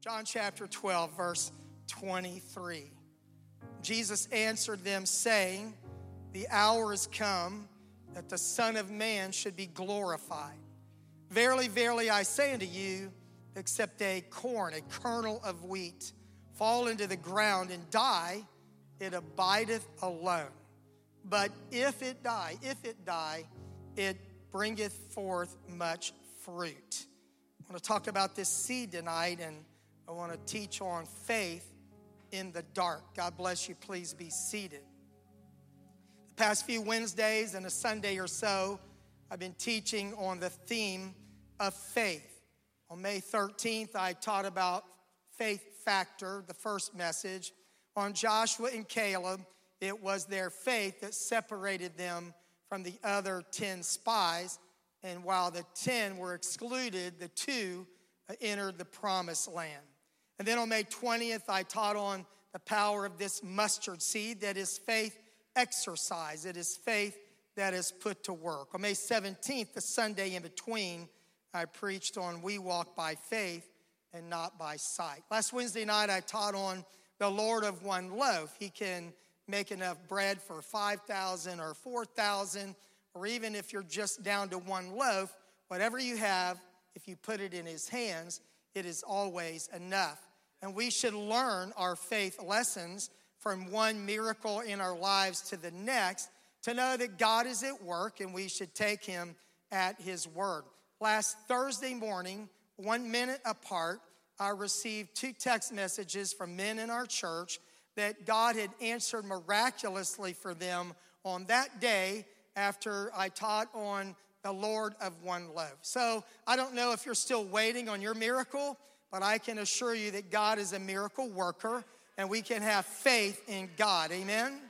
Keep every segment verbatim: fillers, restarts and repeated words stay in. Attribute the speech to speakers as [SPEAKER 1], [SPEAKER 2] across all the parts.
[SPEAKER 1] John chapter twelve, verse twenty-three. Jesus answered them, saying, the hour is come that the Son of Man should be glorified. Verily, verily, I say unto you, except a corn, a kernel of wheat, fall into the ground and die, it abideth alone. But if it die, if it die, it bringeth forth much fruit. I want to talk about this seed tonight, and I want to teach on faith in the dark. God bless you. Please be seated. The past few Wednesdays and a Sunday or so, I've been teaching on the theme of faith. On May thirteenth, I taught about faith factor, the first message. On Joshua and Caleb, it was their faith that separated them from the other ten spies. And while the ten were excluded, the two entered the promised land. And then on May twentieth, I taught on the power of this mustard seed, that is faith exercise. It is faith that is put to work. On May seventeenth, the Sunday in between, I preached on we walk by faith and not by sight. Last Wednesday night, I taught on the Lord of one loaf. He can make enough bread for five thousand or four thousand, or even if you're just down to one loaf, whatever you have, if you put it in his hands, it is always enough. And we should learn our faith lessons from one miracle in our lives to the next to know that God is at work and we should take him at his word. Last Thursday morning, one minute apart, I received two text messages from men in our church that God had answered miraculously for them on that day after I taught on the Lord of one loaf. So I don't know if you're still waiting on your miracle, but I can assure you that God is a miracle worker and we can have faith in God. Amen?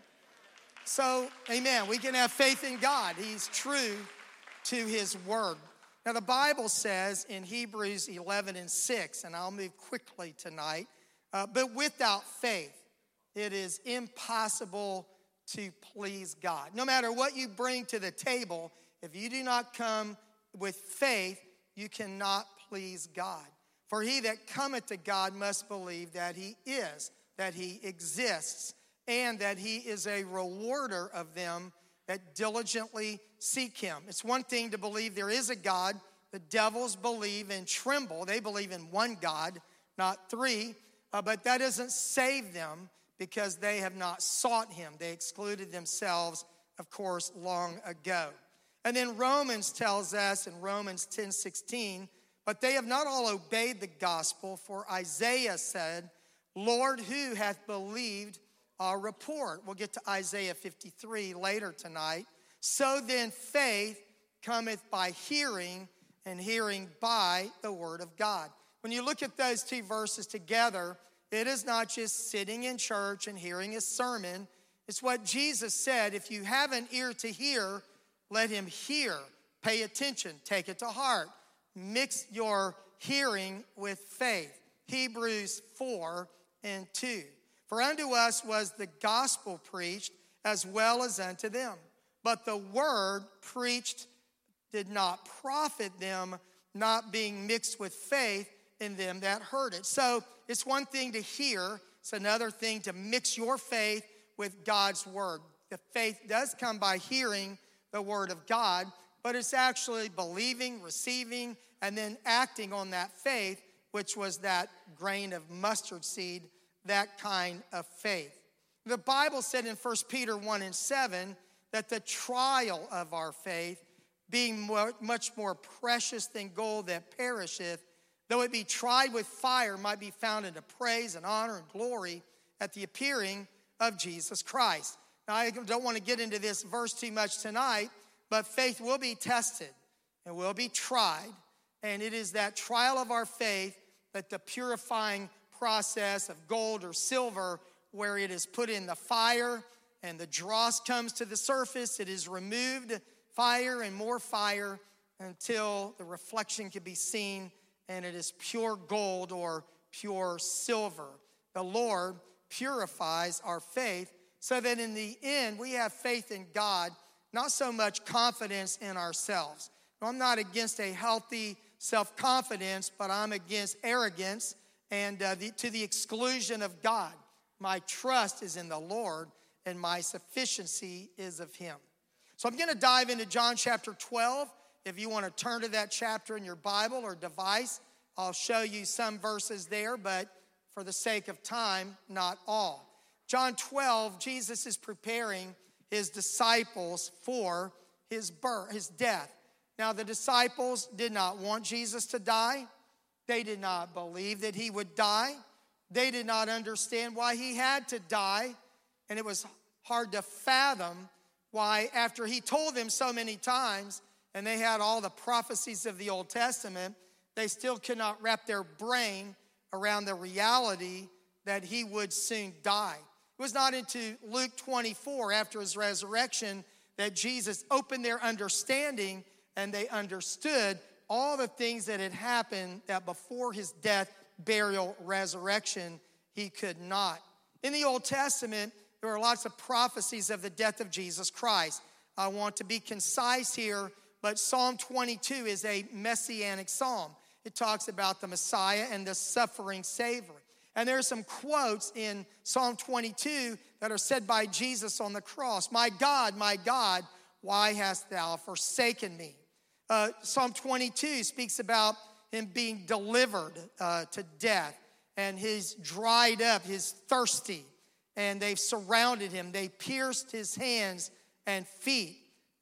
[SPEAKER 1] So, amen. We can have faith in God. He's true to his word. Now, the Bible says in Hebrews eleven and six, and I'll move quickly tonight, uh, but without faith, it is impossible to please God. No matter what you bring to the table, if you do not come with faith, you cannot please God. For he that cometh to God must believe that he is, that he exists, and that he is a rewarder of them that diligently seek him. It's one thing to believe there is a God. The devils believe and tremble. They believe in one God, not three, uh, but that doesn't save them because they have not sought him. They excluded themselves, of course, long ago. And then Romans tells us in Romans ten sixteen, but they have not all obeyed the gospel, for Isaiah said, Lord, who hath believed our report? We'll get to Isaiah fifty-three later tonight. So then faith cometh by hearing, and hearing by the word of God. When you look at those two verses together, it is not just sitting in church and hearing a sermon. It's what Jesus said, if you have an ear to hear, let him hear. Pay attention, take it to heart. Mix your hearing with faith. Hebrews four and two. For unto us was the gospel preached as well as unto them. But the word preached did not profit them, not being mixed with faith in them that heard it. So it's one thing to hear. It's another thing to mix your faith with God's word. The faith does come by hearing the word of God, but it's actually believing, receiving, and then acting on that faith, which was that grain of mustard seed, that kind of faith. The Bible said in First Peter one and seven that the trial of our faith, being more, much more precious than gold that perisheth, though it be tried with fire, might be found into praise and honor and glory at the appearing of Jesus Christ. Now, I don't want to get into this verse too much tonight, but faith will be tested and will be tried. And it is that trial of our faith that the purifying process of gold or silver, where it is put in the fire and the dross comes to the surface, it is removed, fire and more fire, until the reflection can be seen and it is pure gold or pure silver. The Lord purifies our faith so that in the end we have faith in God, not so much confidence in ourselves. Now, I'm not against a healthy self-confidence, but I'm against arrogance and uh, the, to the exclusion of God. My trust is in the Lord, and my sufficiency is of him. So I'm going to dive into John chapter twelve. If you want to turn to that chapter in your Bible or device, I'll show you some verses there, but for the sake of time, not all. John twelve, Jesus is preparing his disciples for his birth, his death. Now, the disciples did not want Jesus to die. They did not believe that he would die. They did not understand why he had to die. And it was hard to fathom why, after he told them so many times, and they had all the prophecies of the Old Testament, they still could not wrap their brain around the reality that he would soon die. It was not into Luke twenty-four, after his resurrection, that Jesus opened their understanding and they understood all the things that had happened that before his death, burial, resurrection, he could not. In the Old Testament, there are lots of prophecies of the death of Jesus Christ. I want to be concise here, but Psalm twenty-two is a messianic psalm. It talks about the Messiah and the suffering Savior. And there are some quotes in Psalm twenty-two that are said by Jesus on the cross. My God, my God, why hast thou forsaken me? Uh, Psalm twenty-two speaks about him being delivered uh, to death. And he's dried up, he's thirsty. And they've surrounded him. They pierced his hands and feet.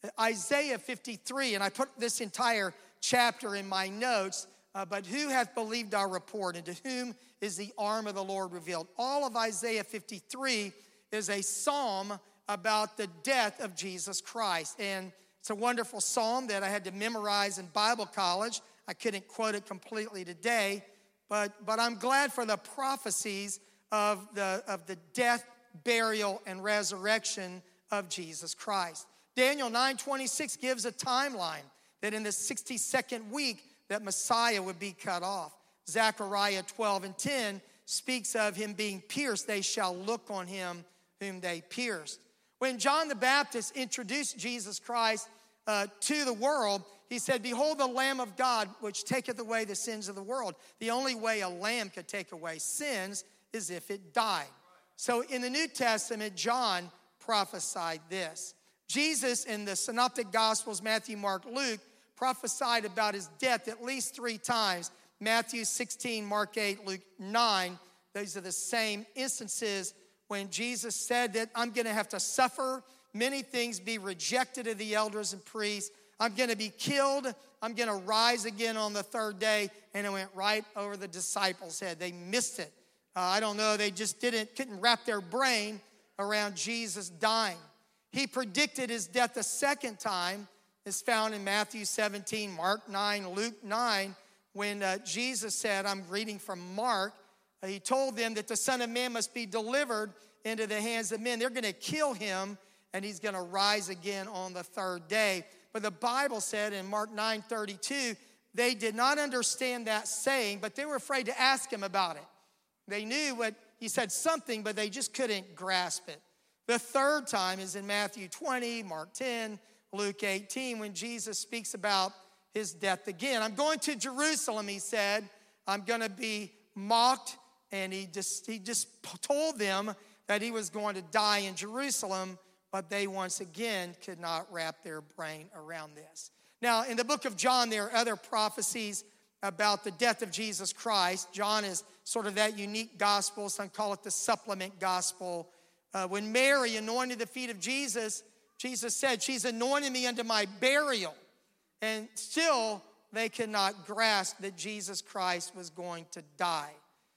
[SPEAKER 1] Isaiah fifty-three, and I put this entire chapter in my notes, uh, but who hath believed our report, and to whom is the arm of the Lord revealed? All of Isaiah fifty-three is a psalm about the death of Jesus Christ. And it's a wonderful psalm that I had to memorize in Bible college. I couldn't quote it completely today, but, but I'm glad for the prophecies of the, of the death, burial, and resurrection of Jesus Christ. Daniel nine twenty-six gives a timeline that in the sixty-second week that Messiah would be cut off. Zechariah twelve and ten speaks of him being pierced. They shall look on him whom they pierced. When John the Baptist introduced Jesus Christ uh, to the world, he said, behold the Lamb of God, which taketh away the sins of the world. The only way a lamb could take away sins is if it died. So in the New Testament, John prophesied this. Jesus in the Synoptic Gospels, Matthew, Mark, Luke, prophesied about his death at least three times. Matthew sixteen, Mark eight, Luke nine. These are the same instances when Jesus said that I'm going to have to suffer many things, be rejected of the elders and priests. I'm going to be killed. I'm going to rise again on the third day. And it went right over the disciples' head. They missed it. Uh, I don't know. They just didn't, couldn't wrap their brain around Jesus dying. He predicted his death a second time. It's found in Matthew seventeen, Mark nine, Luke nine, when uh, Jesus said, I'm reading from Mark, uh, he told them that the Son of Man must be delivered into the hands of men. They're going to kill him, and he's going to rise again on the third day. But the Bible said in Mark nine thirty-two, they did not understand that saying, but they were afraid to ask him about it. They knew what he said something, but they just couldn't grasp it. The third time is in Matthew twenty, Mark ten, Luke eighteen, when Jesus speaks about his death again. I'm going to Jerusalem, he said. I'm going to be mocked. And he just, he just told them that he was going to die in Jerusalem, but they once again could not wrap their brain around this. Now, in the book of John, there are other prophecies about the death of Jesus Christ. John is sort of that unique gospel. Some call it the supplement gospel. Uh, when Mary anointed the feet of Jesus, Jesus said, she's anointed me unto my burial. And still, they could not grasp that Jesus Christ was going to die.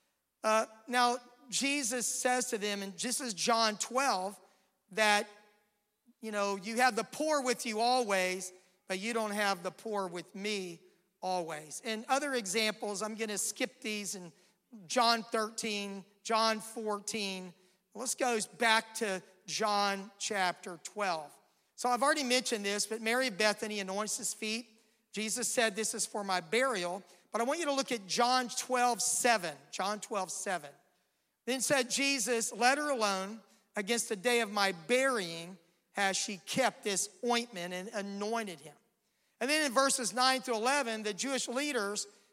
[SPEAKER 1] Uh, now, Jesus says to them, and this is John twelve, that, you know, you have the poor with you always, but you don't have the poor with me always. And other examples, I'm going to skip these in John thirteen, John fourteen. Let's go back to John chapter twelve. So I've already mentioned this, but Mary of Bethany anoints his feet. Jesus said, this is for my burial. But I want you to look at John twelve seven. John twelve seven. Then said Jesus, let her alone. Against the day of my burying has she kept this ointment and anointed him. And then in verses nine through eleven, the Jewish leaders,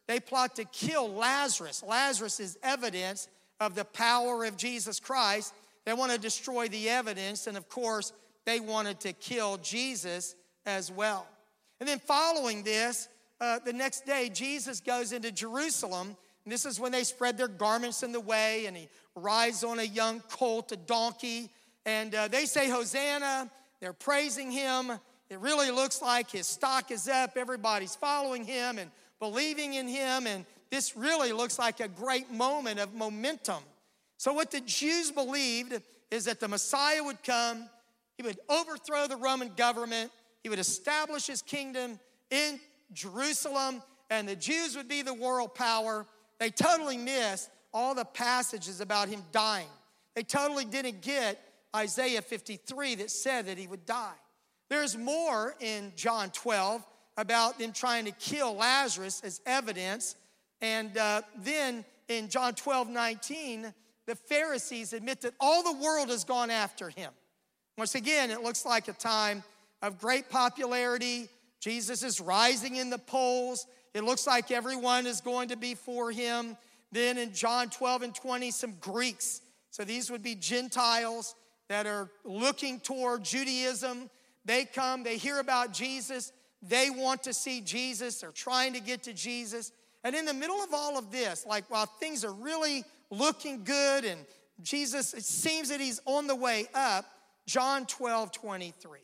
[SPEAKER 1] they plot to kill Lazarus. Lazarus is evidence of the power of Jesus Christ. They want to destroy the evidence, and of course, they wanted to kill Jesus as well. And then following this, uh, the next day, Jesus goes into Jerusalem, and this is when they spread their garments in the way, and he rides on a young colt, a donkey, and uh, they say, Hosanna. They're praising him. It really looks like his stock is up. Everybody's following him and believing in him, and this really looks like a great moment of momentum. So what the Jews believed is that the Messiah would come, he would overthrow the Roman government, he would establish his kingdom in Jerusalem, and the Jews would be the world power. They totally missed all the passages about him dying. They totally didn't get Isaiah fifty-three that said that he would die. There's more in John twelve about them trying to kill Lazarus as evidence. And uh, then in John twelve nineteen, the Pharisees admit that all the world has gone after him. Once again, it looks like a time of great popularity. Jesus is rising in the polls. It looks like everyone is going to be for him. Then in John twelve and twenty, some Greeks. So these would be Gentiles that are looking toward Judaism. They come, they hear about Jesus. They want to see Jesus. They're trying to get to Jesus. And in the middle of all of this, like while things are really looking good and Jesus, it seems that he's on the way up, John twelve twenty-three.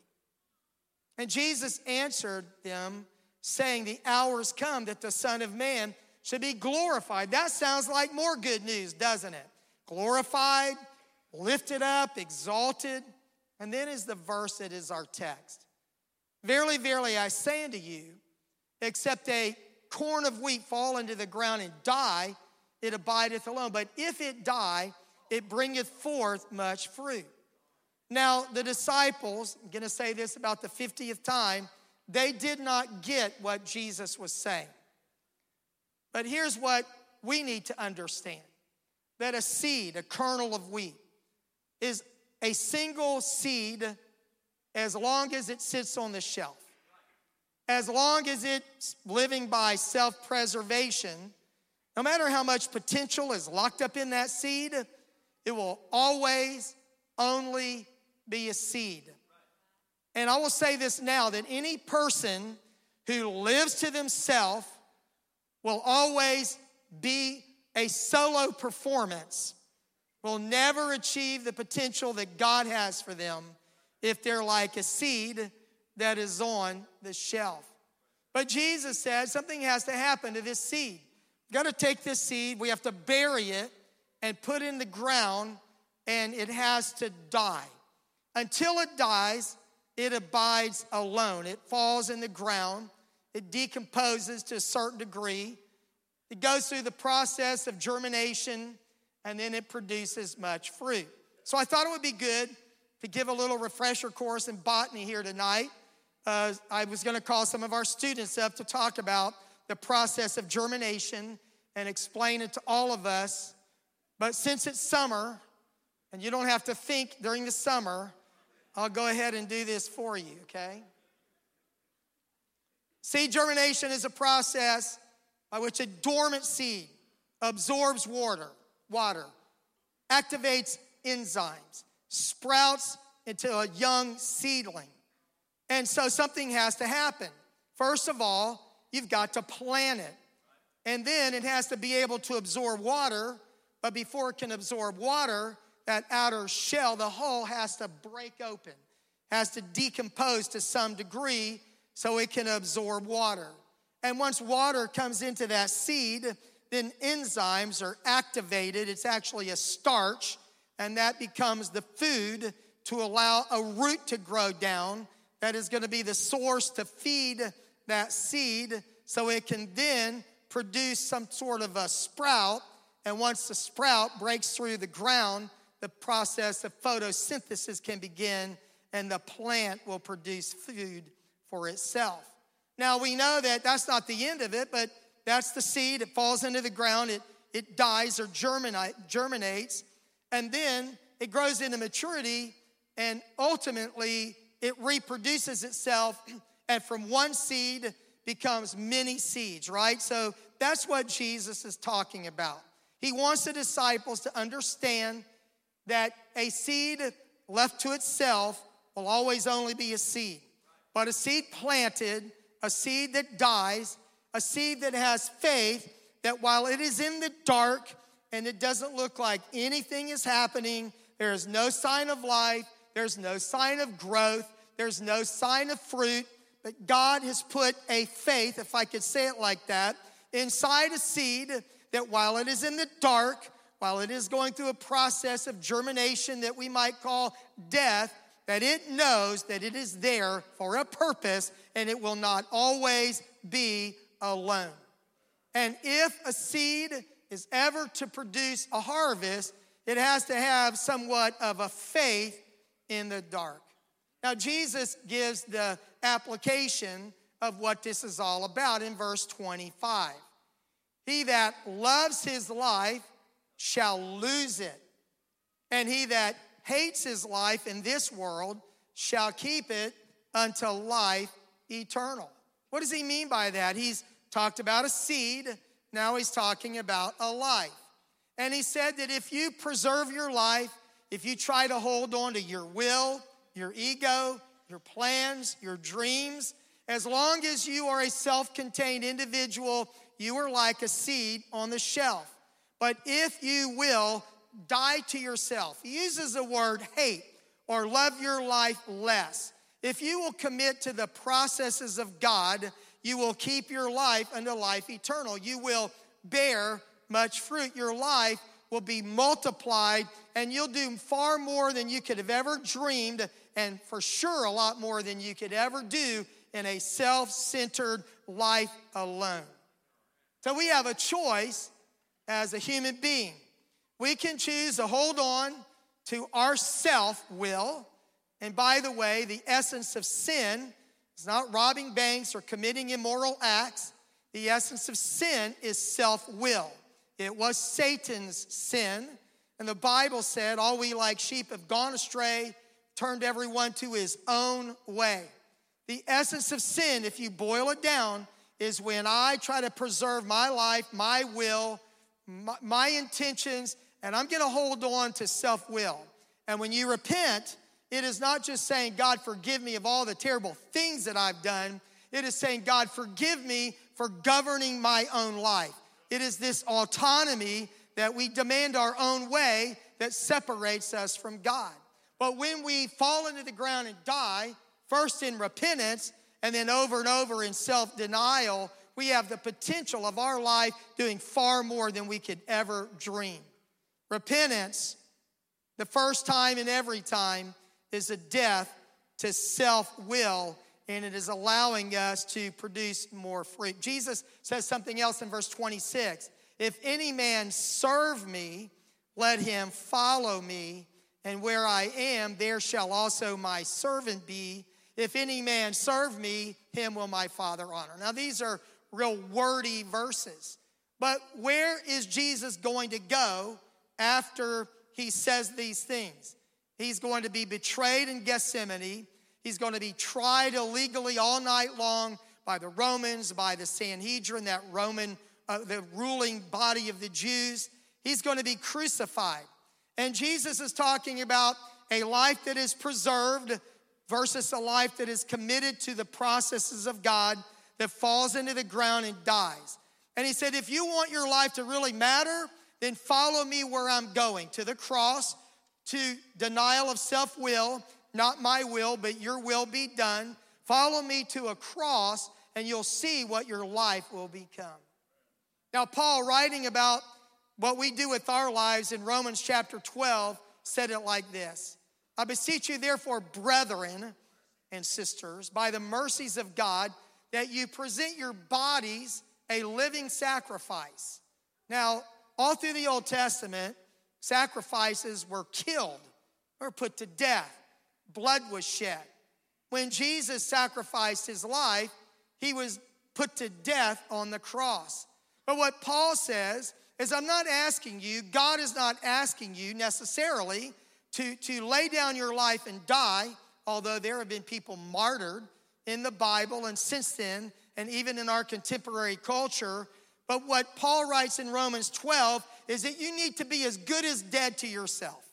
[SPEAKER 1] And Jesus answered them, saying, the hour has come that the Son of Man should be glorified. That sounds like more good news, doesn't it? Glorified, lifted up, exalted. And then is the verse that is our text. Verily, verily, I say unto you, except a corn of wheat fall into the ground and die, it abideth alone. But if it die, it bringeth forth much fruit. Now, the disciples, I'm going to say this about the fiftieth time, they did not get what Jesus was saying. But here's what we need to understand. That a seed, a kernel of wheat, is a single seed as long as it sits on the shelf. As long as it's living by self-preservation, no matter how much potential is locked up in that seed, it will always only be a seed. And I will say this now, that any person who lives to themselves will always be a solo performance, will never achieve the potential that God has for them if they're like a seed that is on the shelf. But Jesus said something has to happen to this seed. We've got to take this seed, we have to bury it and put it in the ground, and it has to die. Until it dies, it abides alone. It falls in the ground. It decomposes to a certain degree. It goes through the process of germination, and then it produces much fruit. So I thought it would be good to give a little refresher course in botany here tonight. Uh, I was going to call some of our students up to talk about the process of germination and explain it to all of us. But since it's summer, and you don't have to think during the summer, I'll go ahead and do this for you, okay? Seed germination is a process by which a dormant seed absorbs water, water, activates enzymes, sprouts into a young seedling. And so something has to happen. First of all, you've got to plant it. And then it has to be able to absorb water. But before it can absorb water, that outer shell, the hull, has to break open, has to decompose to some degree so it can absorb water. And once water comes into that seed, then enzymes are activated. It's actually a starch, and that becomes the food to allow a root to grow down that is going to be the source to feed that seed so it can then produce some sort of a sprout. And once the sprout breaks through the ground, the process of photosynthesis can begin, and the plant will produce food for itself. Now, we know that that's not the end of it, but that's the seed. It falls into the ground. It, it dies or germinate, germinates, and then it grows into maturity, and ultimately it reproduces itself, and from one seed becomes many seeds, right? So that's what Jesus is talking about. He wants the disciples to understand that a seed left to itself will always only be a seed. But a seed planted, a seed that dies, a seed that has faith, that while it is in the dark and it doesn't look like anything is happening, there is no sign of life, there's no sign of growth, there's no sign of fruit, but God has put a faith, if I could say it like that, inside a seed that while it is in the dark, while it is going through a process of germination that we might call death, that it knows that it is there for a purpose and it will not always be alone. And if a seed is ever to produce a harvest, it has to have somewhat of a faith in the dark. Now, Jesus gives the application of what this is all about in verse twenty-five. He that loves his life shall lose it, and he that hates his life in this world shall keep it unto life eternal. What does he mean by that? He's talked about a seed, now he's talking about a life. And he said that if you preserve your life, if you try to hold on to your will, your ego, your plans, your dreams, as long as you are a self-contained individual, you are like a seed on the shelf. But if you will die to yourself, he uses the word hate or love your life less. If you will commit to the processes of God, you will keep your life unto life eternal. You will bear much fruit. Your life will be multiplied, and you'll do far more than you could have ever dreamed, and for sure a lot more than you could ever do in a self-centered life alone. So we have a choice as a human being. We can choose to hold on to our self-will. And by the way, the essence of sin is not robbing banks or committing immoral acts. The essence of sin is self-will. It was Satan's sin. And the Bible said, all we like sheep have gone astray, turned everyone to his own way. The essence of sin, if you boil it down, is when I try to preserve my life, my will, my, my intentions, and I'm going to hold on to self-will. And when you repent, it is not just saying, God, forgive me of all the terrible things that I've done. It is saying, God, forgive me for governing my own life. It is this autonomy that we demand our own way that separates us from God. But when we fall into the ground and die, first in repentance and then over and over in self-denial, we have the potential of our life doing far more than we could ever dream. Repentance, the first time and every time, is a death to self-will, and it is allowing us to produce more fruit. Jesus says something else in verse twenty-six. If any man serve me, let him follow me, and where I am, there shall also my servant be. If any man serve me, him will my Father honor. Now, these are real wordy verses. But where is Jesus going to go after he says these things? He's going to be betrayed in Gethsemane. He's going to be tried illegally all night long by the Romans, by the Sanhedrin, that Roman, uh, the ruling body of the Jews. He's going to be crucified. And Jesus is talking about a life that is preserved versus a life that is committed to the processes of God, that falls into the ground and dies. And he said, if you want your life to really matter, then follow me where I'm going, to the cross, to denial of self-will, not my will, but your will be done. Follow me to a cross, and you'll see what your life will become. Now, Paul, writing about what we do with our lives in Romans chapter twelve, said it like this. I beseech you, therefore, brethren and sisters, by the mercies of God, that you present your bodies a living sacrifice. Now, all through the Old Testament, sacrifices were killed or put to death. Blood was shed. When Jesus sacrificed his life, he was put to death on the cross. But what Paul says is, I'm not asking you, God is not asking you necessarily to, to lay down your life and die, although there have been people martyred in the Bible and since then, and even in our contemporary culture. But what Paul writes in Romans twelve is that you need to be as good as dead to yourself.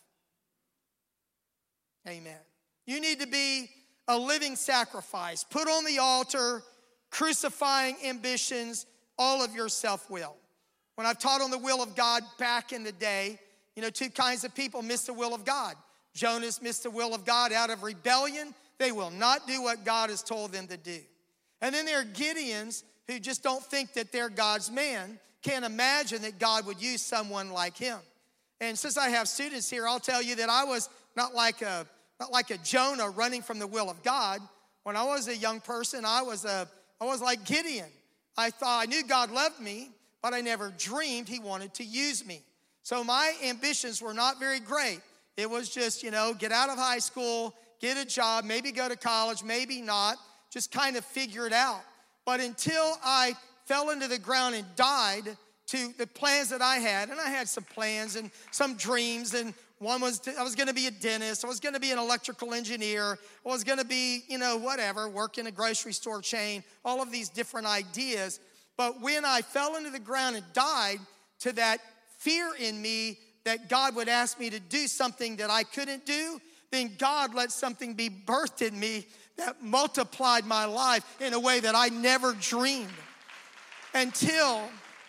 [SPEAKER 1] Amen. You need to be a living sacrifice. Put on the altar, crucifying ambitions, all of your self-will. When I've taught on the will of God back in the day, you know, two kinds of people miss the will of God. Jonas missed the will of God out of rebellion. They will not do what God has told them to do. And then there are Gideons who just don't think that they're God's man, can't imagine that God would use someone like him. And since I have students here, I'll tell you that I was not like a not like a Jonah running from the will of God. When I was a young person, I was a I was like Gideon. I thought I knew God loved me, but I never dreamed he wanted to use me. So my ambitions were not very great. It was just, you know, get out of high school, get a job, maybe go to college, maybe not, just kind of figure it out. But until I fell into the ground and died to the plans that I had, and I had some plans and some dreams, and one was to, I was going to be a dentist, I was going to be an electrical engineer, I was going to be, you know, whatever, work in a grocery store chain, all of these different ideas. But when I fell into the ground and died to that fear in me that God would ask me to do something that I couldn't do, then God let something be birthed in me that multiplied my life in a way that I never dreamed. Until,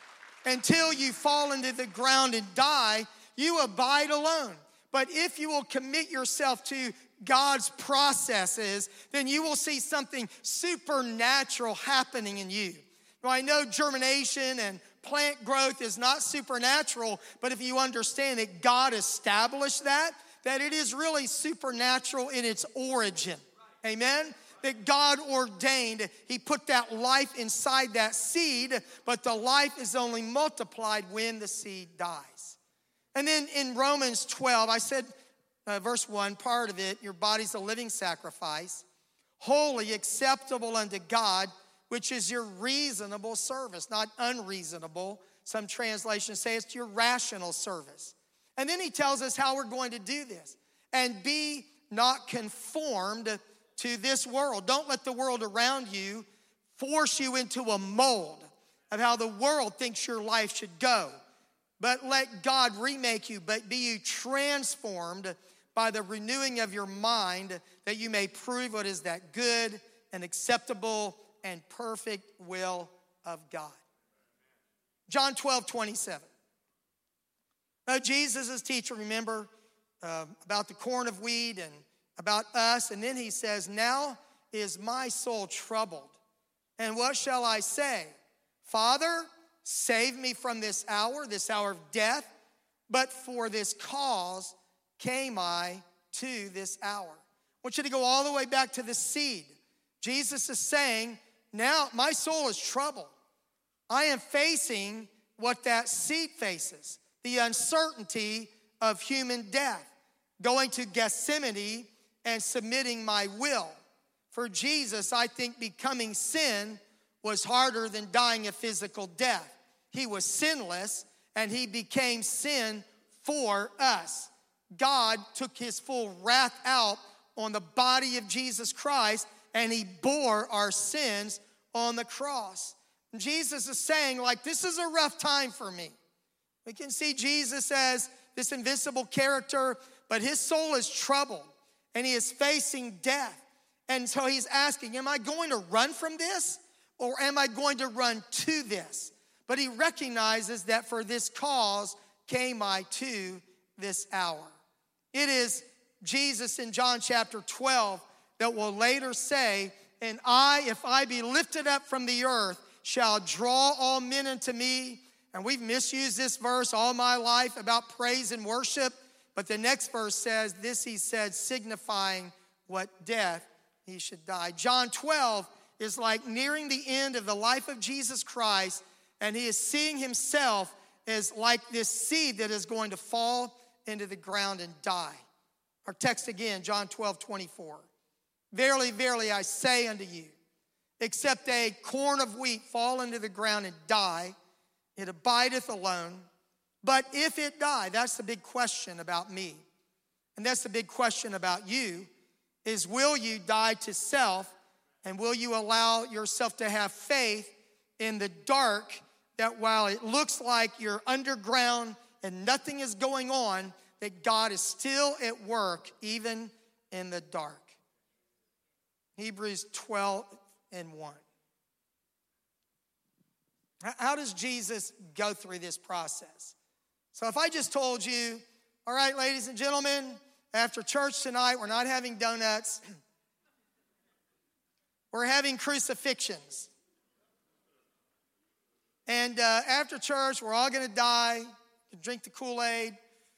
[SPEAKER 1] until you fall into the ground and die, you abide alone. But if you will commit yourself to God's processes, then you will see something supernatural happening in you. Now, I know germination and plant growth is not supernatural, but if you understand that God established that, that it is really supernatural in its origin. Amen? That God ordained, he put that life inside that seed, but the life is only multiplied when the seed dies. And then in Romans twelve, I said, uh, verse one, part of it, your body's a living sacrifice, holy, acceptable unto God, which is your reasonable service, not unreasonable. Some translations say it's your rational service. And then he tells us how we're going to do this. And be not conformed to this world. Don't let the world around you force you into a mold of how the world thinks your life should go. But let God remake you, but be you transformed by the renewing of your mind, that you may prove what is that good and acceptable and perfect will of God. John twelve, twenty-seven. Now, Jesus' teaching, remember, uh, about the corn of wheat and about us. And then he says, now is my soul troubled. And what shall I say? Father, save me from this hour, this hour of death. But for this cause came I to this hour. I want you to go all the way back to the seed. Jesus is saying, now my soul is troubled. I am facing what that seed faces, the uncertainty of human death, going to Gethsemane and submitting my will. For Jesus, I think becoming sin was harder than dying a physical death. He was sinless, and he became sin for us. God took his full wrath out on the body of Jesus Christ, and he bore our sins on the cross. And Jesus is saying, like, this is a rough time for me. We can see Jesus as this invincible character, but his soul is troubled, and he is facing death. And so he's asking, am I going to run from this, or am I going to run to this? But he recognizes that for this cause came I to this hour. It is Jesus in John chapter twelve that will later say, and I, if I be lifted up from the earth, shall draw all men unto me. And we've misused this verse all my life about praise and worship. But the next verse says, this he said, signifying what death he should die. John twelve is like nearing the end of the life of Jesus Christ, and he is seeing himself as like this seed that is going to fall into the ground and die. Our text again, John twelve, twenty-four. Verily, verily, I say unto you, except a corn of wheat fall into the ground and die, it abideth alone. But if it die, that's the big question about me. And that's the big question about you, is will you die to self, and will you allow yourself to have faith in the dark that while it looks like you're underground and nothing is going on, that God is still at work even in the dark. Hebrews twelve and one. How does Jesus go through this process? So if I just told you, all right, ladies and gentlemen, after church tonight, we're not having donuts. We're having crucifixions. And uh, after church, we're all going to die, drink the Kool-Aid.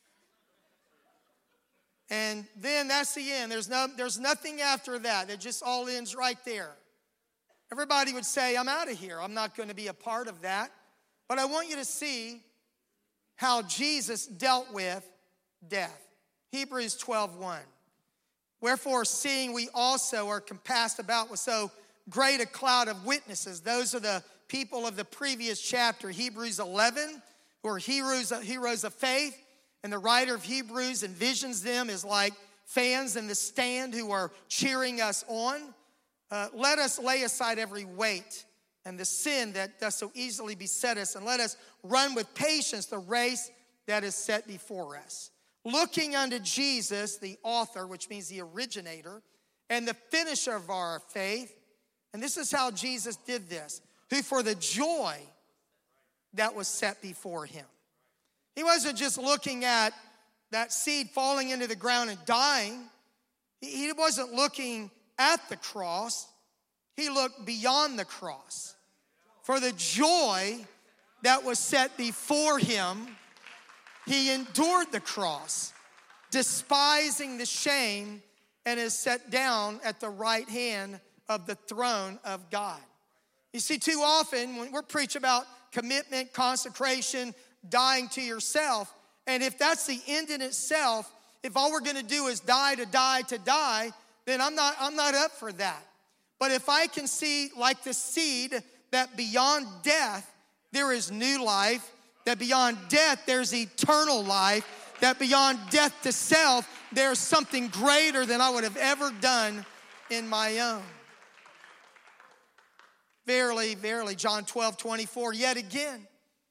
[SPEAKER 1] And then that's the end. There's no, there's nothing after that. It just all ends right there. Everybody would say, I'm out of here. I'm not going to be a part of that. But I want you to see how Jesus dealt with death. Hebrews twelve one. Wherefore, seeing we also are compassed about with so great a cloud of witnesses. Those are the people of the previous chapter, Hebrews eleven, who are heroes, heroes of faith. And the writer of Hebrews envisions them as like fans in the stand who are cheering us on. Uh, let us lay aside every weight and the sin that does so easily beset us, and let us run with patience the race that is set before us. Looking unto Jesus, the author, which means the originator, and the finisher of our faith. And this is how Jesus did this. Who for the joy that was set before him. He wasn't just looking at that seed falling into the ground and dying. He wasn't looking at the cross. He looked beyond the cross. For the joy that was set before him, he endured the cross, despising the shame, and is set down at the right hand of the throne of God. You see, too often when we're preaching about commitment, consecration, dying to yourself, and if that's the end in itself, if all we're going to do is die to die to die, then I'm not, I'm not up for that. But if I can see, like the seed, that beyond death, there is new life, that beyond death, there's eternal life, that beyond death to self, there's something greater than I would have ever done in my own. Verily, verily, John twelve, twenty-four, yet again,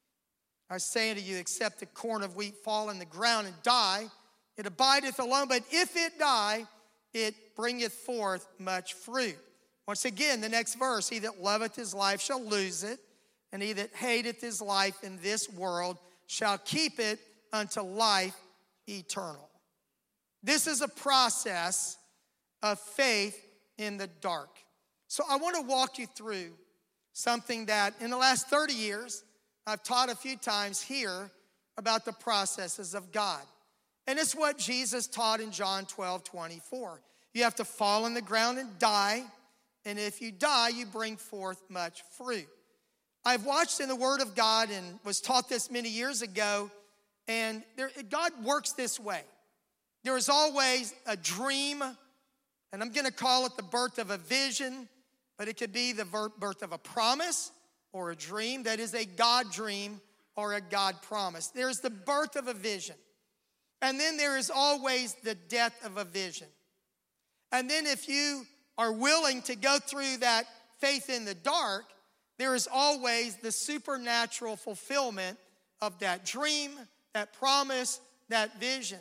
[SPEAKER 1] I say unto you, except the corn of wheat fall in the ground and die, it abideth alone, but if it die, it bringeth forth much fruit. Once again, the next verse, he that loveth his life shall lose it, and he that hateth his life in this world shall keep it unto life eternal. This is a process of faith in the dark. So I want to walk you through something that in the last thirty years, I've taught a few times here about the processes of God. And it's what Jesus taught in John twelve, twenty-four. You have to fall on the ground and die, and if you die, you bring forth much fruit. I've watched in the Word of God and was taught this many years ago, and there, God works this way. There is always a dream, and I'm going to call it the birth of a vision, but it could be the birth of a promise or a dream that is a God dream or a God promise. There's the birth of a vision. And then there is always the death of a vision. And then if you are willing to go through that faith in the dark, there is always the supernatural fulfillment of that dream, that promise, that vision.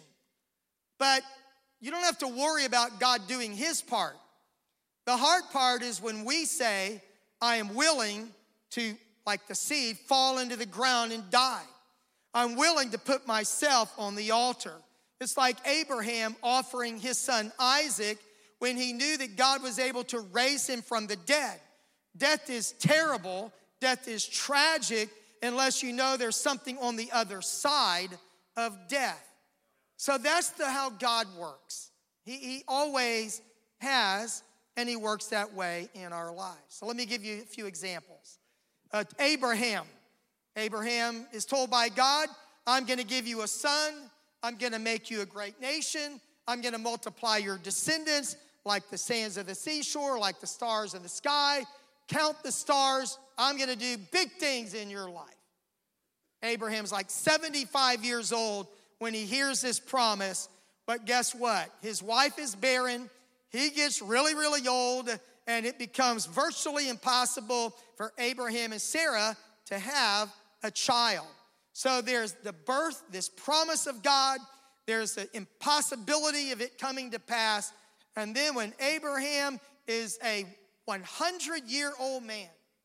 [SPEAKER 1] But you don't have to worry about God doing his part. The hard part is when we say, I am willing to, like the seed, fall into the ground and die. I'm willing to put myself on the altar. It's like Abraham offering his son Isaac when he knew that God was able to raise him from the dead. Death is terrible. Death is tragic unless you know there's something on the other side of death. So that's the, how God works. He, he always has, and he works that way in our lives. So let me give you a few examples. Uh, Abraham. Abraham is told by God, I'm going to give you a son. I'm going to make you a great nation. I'm going to multiply your descendants like the sands of the seashore, like the stars in the sky. Count the stars. I'm going to do big things in your life. Abraham's like seventy-five years old when he hears this promise. But guess what? His wife is barren. He gets really, really old, and it becomes virtually impossible for Abraham and Sarah to have a child. So there's the birth, this promise of God. There's the impossibility of it coming to pass. And then when Abraham is a hundred-year-old man,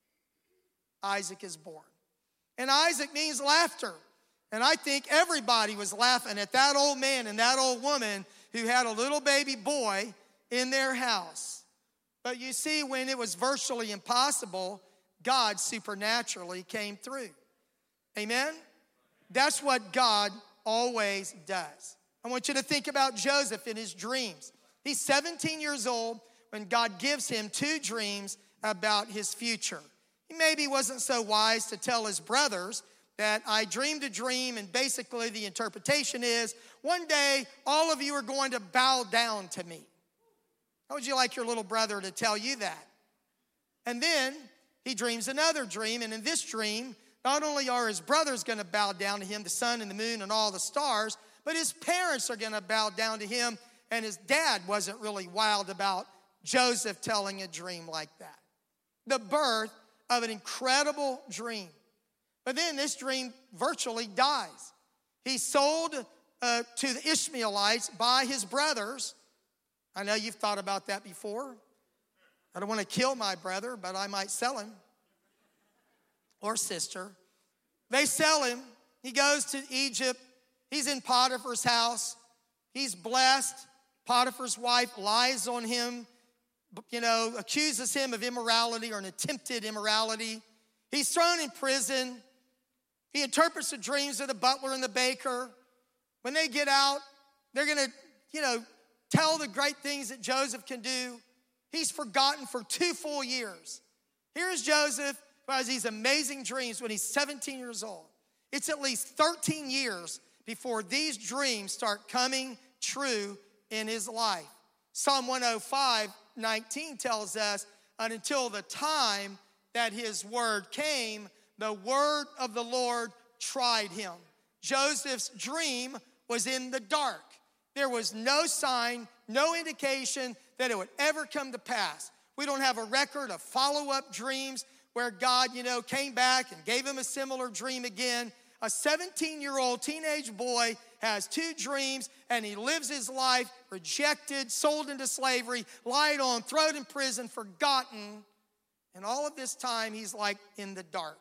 [SPEAKER 1] Isaac is born. And Isaac means laughter. And I think everybody was laughing at that old man and that old woman who had a little baby boy in their house. But you see, when it was virtually impossible, God supernaturally came through. Amen? That's what God always does. I want you to think about Joseph in his dreams. He's seventeen years old when God gives him two dreams about his future. He maybe wasn't so wise to tell his brothers that I dreamed a dream, and basically the interpretation is, one day all of you are going to bow down to me. How would you like your little brother to tell you that? And then he dreams another dream, and in this dream, not only are his brothers going to bow down to him, the sun and the moon and all the stars, but his parents are going to bow down to him, and his dad wasn't really wild about Joseph telling a dream like that. The birth of an incredible dream. But then this dream virtually dies. He's sold uh, to the Ishmaelites by his brothers. I know you've thought about that before. I don't want to kill my brother, but I might sell him. Or sister. They sell him. He goes to Egypt. He's in Potiphar's house. He's blessed. Potiphar's wife lies on him, you know, accuses him of immorality or an attempted immorality. He's thrown in prison. He interprets the dreams of the butler and the baker. When they get out, they're going to, you know, tell the great things that Joseph can do. He's forgotten for two full years. Here's Joseph who has these amazing dreams when he's seventeen years old. It's at least thirteen years before these dreams start coming true in his life. Psalm one oh five, nineteen tells us, and until the time that his word came, the word of the Lord tried him. Joseph's dream was in the dark. There was no sign, no indication that it would ever come to pass. We don't have a record of follow-up dreams where God, you know, came back and gave him a similar dream again. A seventeen-year-old teenage boy has two dreams, and he lives his life rejected, sold into slavery, lied on, thrown in prison, forgotten. And all of this time, he's like in the dark.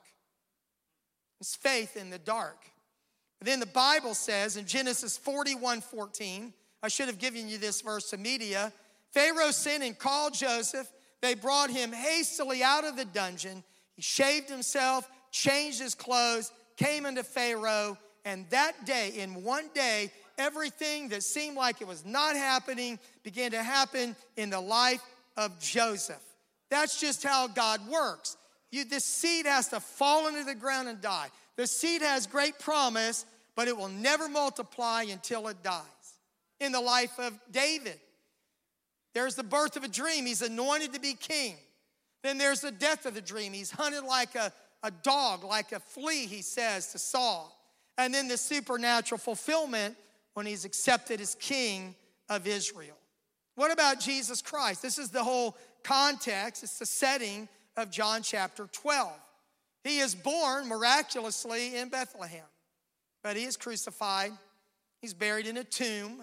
[SPEAKER 1] It's faith in the dark. But then the Bible says in Genesis forty-one fourteen, I should have given you this verse to media, Pharaoh sent and called Joseph. They brought him hastily out of the dungeon. He shaved himself, changed his clothes, came into Pharaoh, and that day, in one day, everything that seemed like it was not happening began to happen in the life of Joseph. That's just how God works. You, this seed has to fall into the ground and die. The seed has great promise, but it will never multiply until it dies. In the life of David, there's the birth of a dream. He's anointed to be king. Then there's the death of the dream. He's hunted like a, a dog, like a flea, he says to Saul. And then the supernatural fulfillment when he's accepted as king of Israel. What about Jesus Christ? This is the whole context. It's the setting of John chapter twelve. He is born miraculously in Bethlehem, but he is crucified. He's buried in a tomb.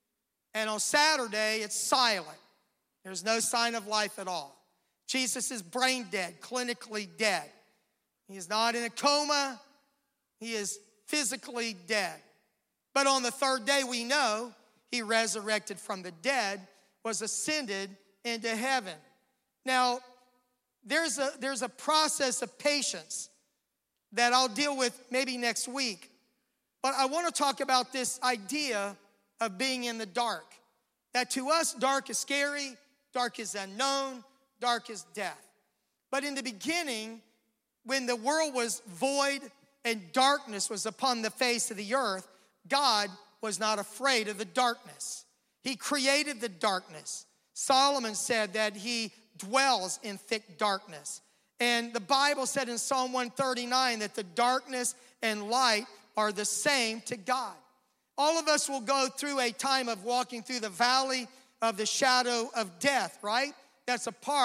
[SPEAKER 1] And on Saturday, it's silent. There's no sign of life at all. Jesus is brain dead, clinically dead. He is not in a coma. He is physically dead. But on the third day, we know he resurrected from the dead, was ascended into heaven. Now, there's a, there's a process of patience that I'll deal with maybe next week. But I want to talk about this idea of being in the dark. That to us, dark is scary, dark is unknown, dark is death. But in the beginning, when the world was void and darkness was upon the face of the earth, God was not afraid of the darkness. He created the darkness. Solomon said that he dwells in thick darkness. And the Bible said in Psalm one thirty-nine that the darkness and light are the same to God. All of us will go through a time of walking through the valley of the shadow of death, right? That's a part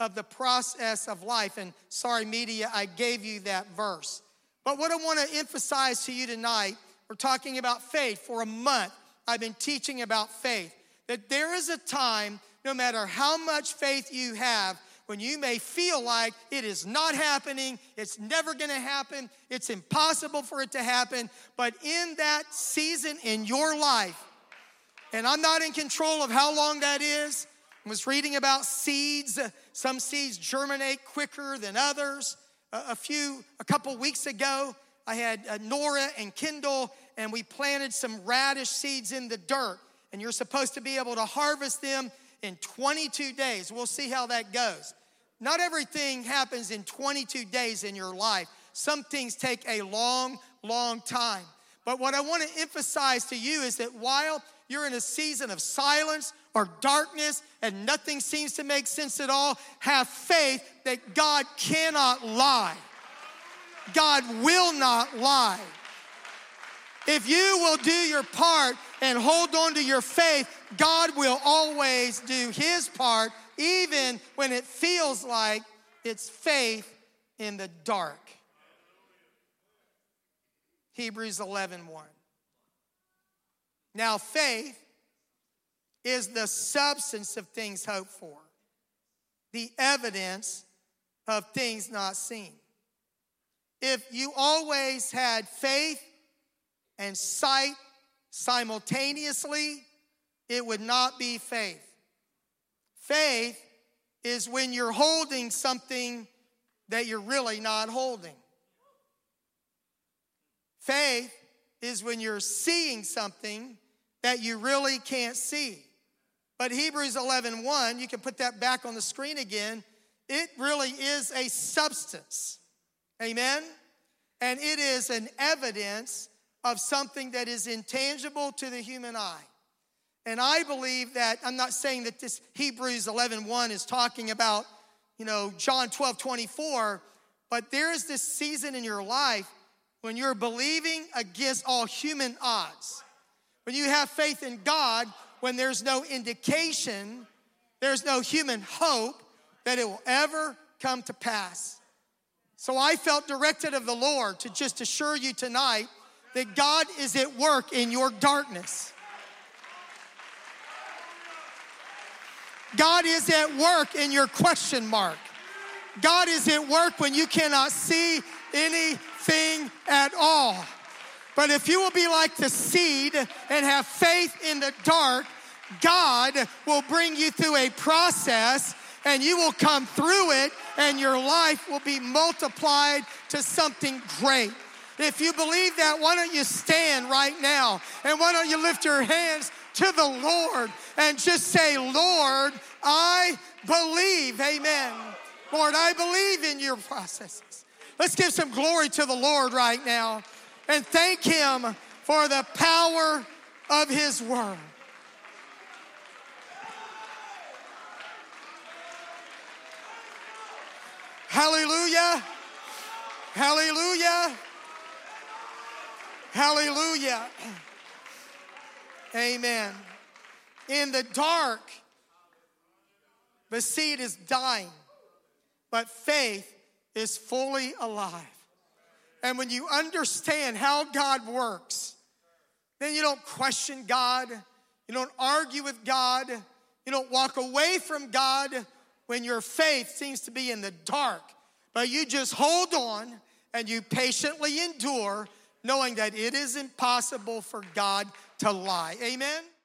[SPEAKER 1] of the process of life. And sorry, media, I gave you that verse. But what I want to emphasize to you tonight, we're talking about faith. For a month, I've been teaching about faith. That there is a time, no matter how much faith you have, when you may feel like it is not happening, it's never gonna happen, it's impossible for it to happen. But in that season in your life, and I'm not in control of how long that is. I was reading about seeds. Some seeds germinate quicker than others. A, a few, a couple weeks ago, I had uh, Nora and Kendall, and we planted some radish seeds in the dirt. And you're supposed to be able to harvest them in twenty-two days. We'll see how that goes. Not everything happens in twenty-two days in your life. Some things take a long, long time. But what I want to emphasize to you is that while you're in a season of silence or darkness and nothing seems to make sense at all, have faith that God cannot lie. God will not lie. If you will do your part and hold on to your faith, God will always do his part, even when it feels like it's faith in the dark. Hebrews eleven one. Now faith is the substance of things hoped for, the evidence of things not seen. If you always had faith and sight simultaneously, it would not be faith. Faith is when you're holding something that you're really not holding. Faith is when you're seeing something that you really can't see. But Hebrews eleven one, you can put that back on the screen again, it really is a substance. Amen? And it is an evidence of something that is intangible to the human eye. And I believe that, I'm not saying that this Hebrews eleven one is talking about, you know, John twelve twenty-four, but there is this season in your life when you're believing against all human odds. When you have faith in God, when there's no indication, there's no human hope that it will ever come to pass. So I felt directed of the Lord to just assure you tonight that God is at work in your darkness. God is at work in your question mark. God is at work when you cannot see anything at all. But if you will be like the seed and have faith in the dark, God will bring you through a process and you will come through it and your life will be multiplied to something great. If you believe that, why don't you stand right now and why don't you lift your hands to the Lord and just say, Lord, I believe, amen. Lord, I believe in your processes. Let's give some glory to the Lord right now and thank him for the power of his word. Hallelujah. Hallelujah. Hallelujah. Amen. In the dark, the seed is dying, but faith is fully alive. And when you understand how God works, then you don't question God. You don't argue with God. You don't walk away from God when your faith seems to be in the dark. But you just hold on and you patiently endure, knowing that it is impossible for God to lie. Amen?